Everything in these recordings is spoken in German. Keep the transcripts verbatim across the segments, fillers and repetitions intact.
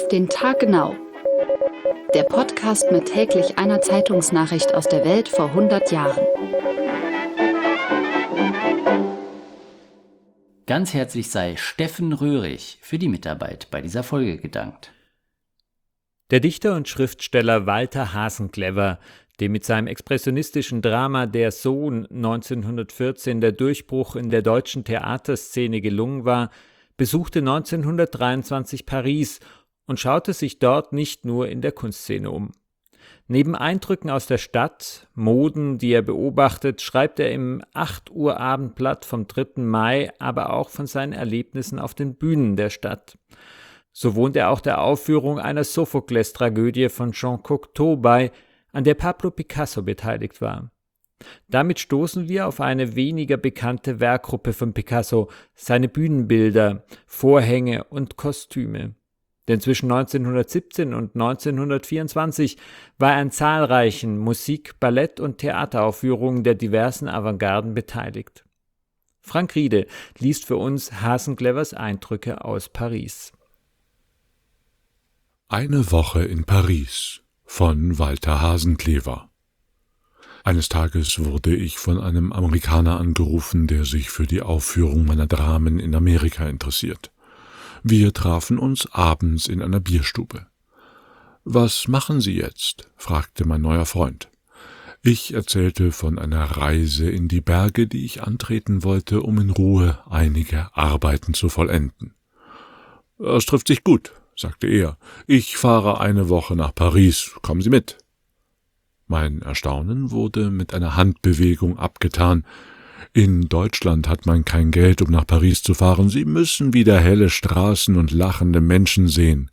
Auf den Tag genau. Der Podcast mit täglich einer Zeitungsnachricht aus der Welt vor hundert Jahren. Ganz herzlich sei Steffen Röhrig für die Mitarbeit bei dieser Folge gedankt. Der Dichter und Schriftsteller Walter Hasenclever, dem mit seinem expressionistischen Drama Der Sohn neunzehnhundertvierzehn der Durchbruch in der deutschen Theaterszene gelungen war, besuchte neunzehnhundertdreiundzwanzig Paris und schaute sich dort nicht nur in der Kunstszene um. Neben Eindrücken aus der Stadt, Moden, die er beobachtet, schreibt er im acht Uhr Abendblatt vom dritten Mai aber auch von seinen Erlebnissen auf den Bühnen der Stadt. So wohnt er auch der Aufführung einer Sophokles-Tragödie von Jean Cocteau bei, an der Pablo Picasso beteiligt war. Damit stoßen wir auf eine weniger bekannte Werkgruppe von Picasso, seine Bühnenbilder, Vorhänge und Kostüme. Denn zwischen neunzehnhundertsiebzehn und neunzehnhundertvierundzwanzig war er an zahlreichen Musik-, Ballett- und Theateraufführungen der diversen Avantgarden beteiligt. Frank Riede liest für uns Hasenclevers Eindrücke aus Paris. Eine Woche in Paris von Walter Hasenclever. Eines Tages wurde ich von einem Amerikaner angerufen, der sich für die Aufführung meiner Dramen in Amerika interessiert. Wir trafen uns abends in einer Bierstube. »Was machen Sie jetzt?« fragte mein neuer Freund. Ich erzählte von einer Reise in die Berge, die ich antreten wollte, um in Ruhe einige Arbeiten zu vollenden. »Das trifft sich gut«, sagte er. »Ich fahre eine Woche nach Paris. Kommen Sie mit.« Mein Erstaunen wurde mit einer Handbewegung abgetan. »In Deutschland hat man kein Geld, um nach Paris zu fahren. Sie müssen wieder helle Straßen und lachende Menschen sehen.«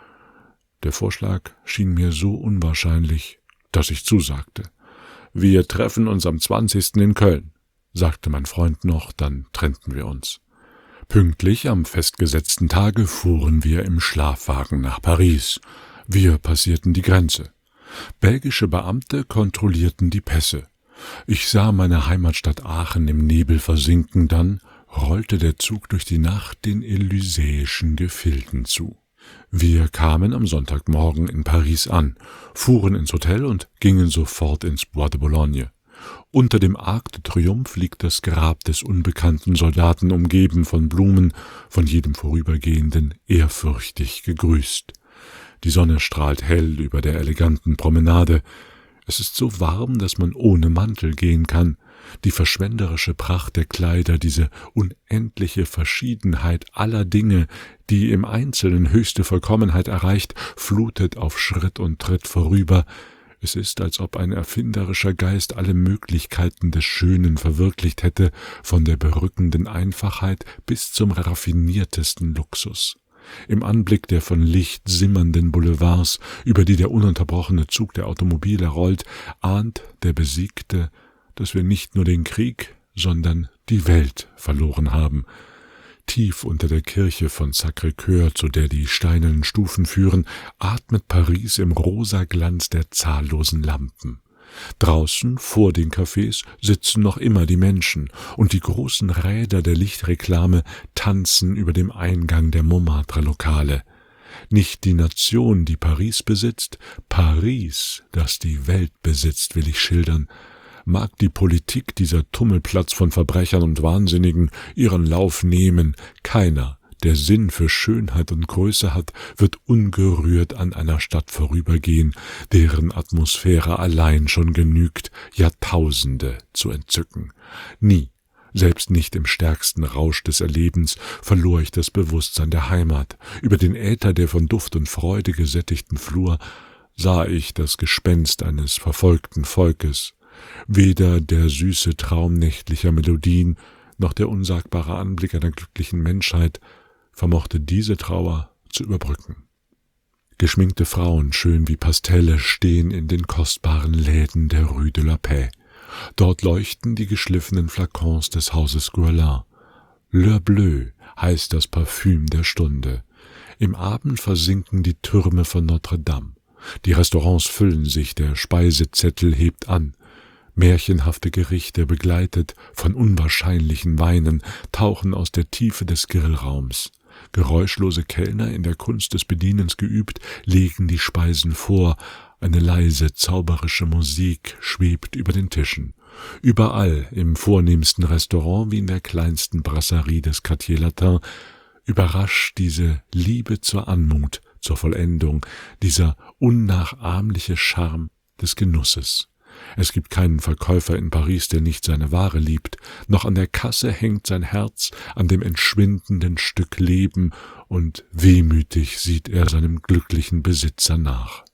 Der Vorschlag schien mir so unwahrscheinlich, dass ich zusagte. »Wir treffen uns am zwanzigsten in Köln«, sagte mein Freund noch, dann trennten wir uns. Pünktlich am festgesetzten Tage fuhren wir im Schlafwagen nach Paris. Wir passierten die Grenze. Belgische Beamte kontrollierten die Pässe. Ich sah meine Heimatstadt Aachen im Nebel versinken, dann rollte der Zug durch die Nacht den elysäischen Gefilden zu. Wir kamen am Sonntagmorgen in Paris an, fuhren ins Hotel und gingen sofort ins Bois de Boulogne. Unter dem Arc de Triomphe liegt das Grab des unbekannten Soldaten, umgeben von Blumen, von jedem Vorübergehenden ehrfürchtig gegrüßt. Die Sonne strahlt hell über der eleganten Promenade. Es ist so warm, dass man ohne Mantel gehen kann. Die verschwenderische Pracht der Kleider, diese unendliche Verschiedenheit aller Dinge, die im Einzelnen höchste Vollkommenheit erreicht, flutet auf Schritt und Tritt vorüber. Es ist, als ob ein erfinderischer Geist alle Möglichkeiten des Schönen verwirklicht hätte, von der berückenden Einfachheit bis zum raffiniertesten Luxus. Im Anblick der von Licht simmernden Boulevards, über die der ununterbrochene Zug der Automobile rollt, ahnt der Besiegte, dass wir nicht nur den Krieg, sondern die Welt verloren haben. Tief unter der Kirche von Sacré-Cœur, zu der die steinernen Stufen führen, atmet Paris im rosa Glanz der zahllosen Lampen. Draußen, vor den Cafés, sitzen noch immer die Menschen, und die großen Räder der Lichtreklame tanzen über dem Eingang der Montmartre-Lokale. Nicht die Nation, die Paris besitzt, Paris, das die Welt besitzt, will ich schildern. Mag die Politik, dieser Tummelplatz von Verbrechern und Wahnsinnigen, ihren Lauf nehmen, keiner, der Sinn für Schönheit und Größe hat, wird ungerührt an einer Stadt vorübergehen, deren Atmosphäre allein schon genügt, Jahrtausende zu entzücken. Nie, selbst nicht im stärksten Rausch des Erlebens, verlor ich das Bewusstsein der Heimat. Über den Äther der von Duft und Freude gesättigten Flur sah ich das Gespenst eines verfolgten Volkes. Weder der süße Traum nächtlicher Melodien, noch der unsagbare Anblick einer glücklichen Menschheit vermochte diese Trauer zu überbrücken. Geschminkte Frauen, schön wie Pastelle, stehen in den kostbaren Läden der Rue de la Paix. Dort leuchten die geschliffenen Flakons des Hauses Guerlain. Le Bleu heißt das Parfüm der Stunde. Im Abend versinken die Türme von Notre-Dame. Die Restaurants füllen sich, der Speisezettel hebt an. Märchenhafte Gerichte, begleitet von unwahrscheinlichen Weinen, tauchen aus der Tiefe des Grillraums. Geräuschlose Kellner, in der Kunst des Bedienens geübt, legen die Speisen vor. Eine leise, zauberische Musik schwebt über den Tischen. Überall, im vornehmsten Restaurant wie in der kleinsten Brasserie des Quartier Latin, überrascht diese Liebe zur Anmut, zur Vollendung, dieser unnachahmliche Charme des Genusses. Es gibt keinen Verkäufer in Paris, der nicht seine Ware liebt. Noch an der Kasse hängt sein Herz an dem entschwindenden Stück Leben, und wehmütig sieht er seinem glücklichen Besitzer nach.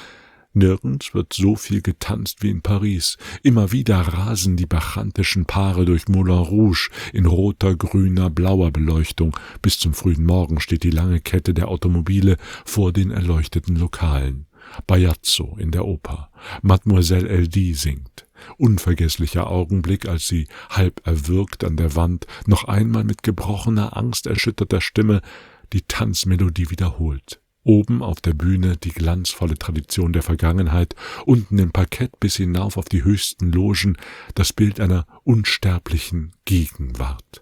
Nirgends wird so viel getanzt wie in Paris. Immer wieder rasen die bacchantischen Paare durch Moulin Rouge in roter, grüner, blauer Beleuchtung. Bis zum frühen Morgen steht die lange Kette der Automobile vor den erleuchteten Lokalen. Bajazzo in der Oper. Mademoiselle L D singt. Unvergesslicher Augenblick, als sie, halb erwürgt an der Wand, noch einmal mit gebrochener, angsterschütterter Stimme die Tanzmelodie wiederholt. Oben auf der Bühne die glanzvolle Tradition der Vergangenheit, unten im Parkett bis hinauf auf die höchsten Logen das Bild einer unsterblichen Gegenwart.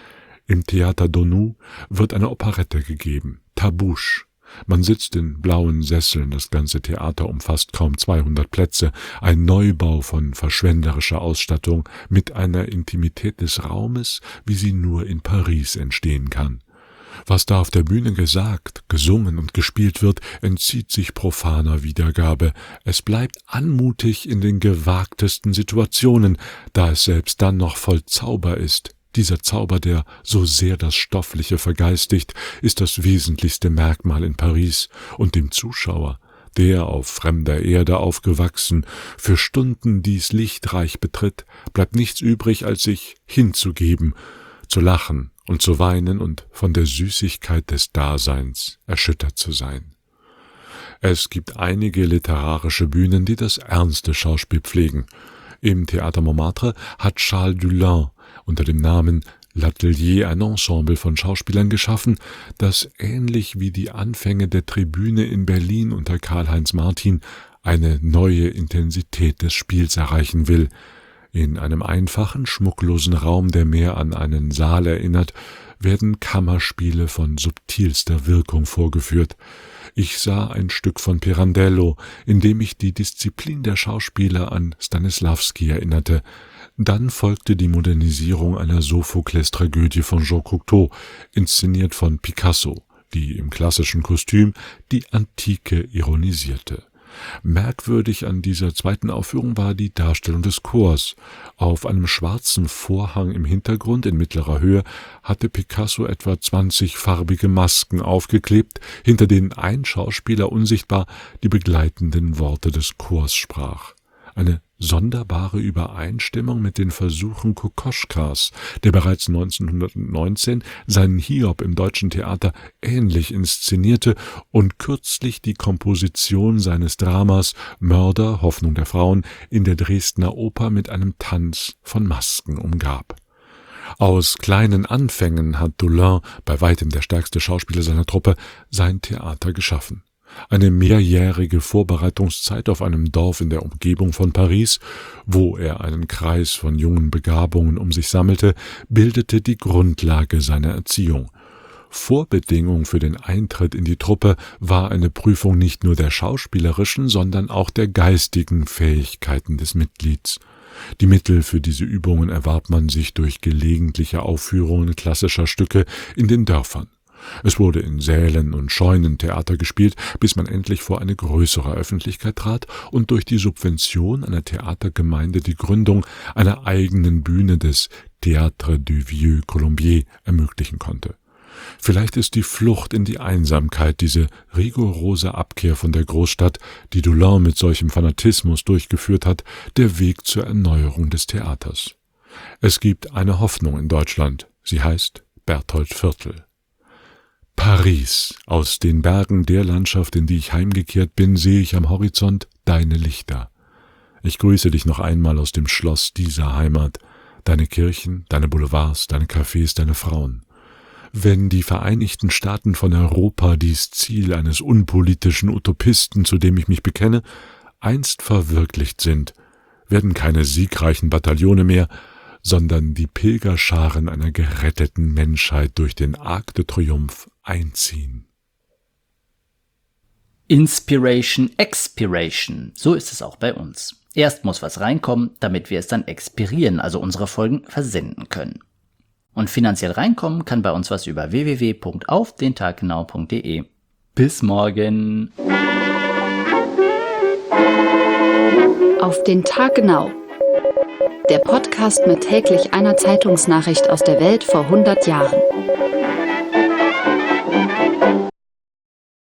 Im Theater Donou wird eine Operette gegeben, Tabouche. Man sitzt in blauen Sesseln, das ganze Theater umfasst kaum zweihundert Plätze, ein Neubau von verschwenderischer Ausstattung mit einer Intimität des Raumes, wie sie nur in Paris entstehen kann. Was da auf der Bühne gesagt, gesungen und gespielt wird, entzieht sich profaner Wiedergabe. Es bleibt anmutig in den gewagtesten Situationen, da es selbst dann noch voll Zauber ist. Dieser Zauber, der so sehr das Stoffliche vergeistigt, ist das wesentlichste Merkmal in Paris, und dem Zuschauer, der auf fremder Erde aufgewachsen, für Stunden dies Lichtreich betritt, bleibt nichts übrig, als sich hinzugeben, zu lachen und zu weinen und von der Süßigkeit des Daseins erschüttert zu sein. Es gibt einige literarische Bühnen, die das ernste Schauspiel pflegen. Im Théâtre Montmartre hat Charles Dulin unter dem Namen L'Atelier ein Ensemble von Schauspielern geschaffen, das ähnlich wie die Anfänge der Tribüne in Berlin unter Karl-Heinz Martin eine neue Intensität des Spiels erreichen will. In einem einfachen, schmucklosen Raum, der mehr an einen Saal erinnert, werden Kammerspiele von subtilster Wirkung vorgeführt. Ich sah ein Stück von Pirandello, in dem mich die Disziplin der Schauspieler an Stanisławski erinnerte. Dann folgte die Modernisierung einer Sophokles-Tragödie von Jean Cocteau, inszeniert von Picasso, die im klassischen Kostüm die Antike ironisierte. Merkwürdig an dieser zweiten Aufführung war die Darstellung des Chors. Auf einem schwarzen Vorhang im Hintergrund in mittlerer Höhe hatte Picasso etwa zwanzig farbige Masken aufgeklebt, hinter denen ein Schauspieler unsichtbar die begleitenden Worte des Chors sprach. Eine sonderbare Übereinstimmung mit den Versuchen Kokoschkas, der bereits neunzehnhundertneunzehn seinen Hiob im Deutschen Theater ähnlich inszenierte und kürzlich die Komposition seines Dramas Mörder, Hoffnung der Frauen in der Dresdner Oper mit einem Tanz von Masken umgab. Aus kleinen Anfängen hat Dulin, bei weitem der stärkste Schauspieler seiner Truppe, sein Theater geschaffen. Eine mehrjährige Vorbereitungszeit auf einem Dorf in der Umgebung von Paris, wo er einen Kreis von jungen Begabungen um sich sammelte, bildete die Grundlage seiner Erziehung. Vorbedingung für den Eintritt in die Truppe war eine Prüfung nicht nur der schauspielerischen, sondern auch der geistigen Fähigkeiten des Mitglieds. Die Mittel für diese Übungen erwarb man sich durch gelegentliche Aufführungen klassischer Stücke in den Dörfern. Es wurde in Sälen und Scheunen Theater gespielt, bis man endlich vor eine größere Öffentlichkeit trat und durch die Subvention einer Theatergemeinde die Gründung einer eigenen Bühne des Théâtre du Vieux Colombier ermöglichen konnte. Vielleicht ist die Flucht in die Einsamkeit, diese rigorose Abkehr von der Großstadt, die Dulin mit solchem Fanatismus durchgeführt hat, der Weg zur Erneuerung des Theaters. Es gibt eine Hoffnung in Deutschland, sie heißt Berthold Viertel. Paris, aus den Bergen der Landschaft, in die ich heimgekehrt bin, sehe ich am Horizont deine Lichter. Ich grüße dich noch einmal aus dem Schloss dieser Heimat, deine Kirchen, deine Boulevards, deine Cafés, deine Frauen. Wenn die Vereinigten Staaten von Europa, dies Ziel eines unpolitischen Utopisten, zu dem ich mich bekenne, einst verwirklicht sind, werden keine siegreichen Bataillone mehr, sondern die Pilgerscharen einer geretteten Menschheit durch den Arc de Triomphe einziehen. Inspiration, Expiration. So ist es auch bei uns. Erst muss was reinkommen, damit wir es dann expirieren, also unsere Folgen versenden können. Und finanziell reinkommen kann bei uns was über w w w punkt auf den tag genau punkt d e. Bis morgen! Auf den Tag genau. Der Podcast mit täglich einer Zeitungsnachricht aus der Welt vor hundert Jahren.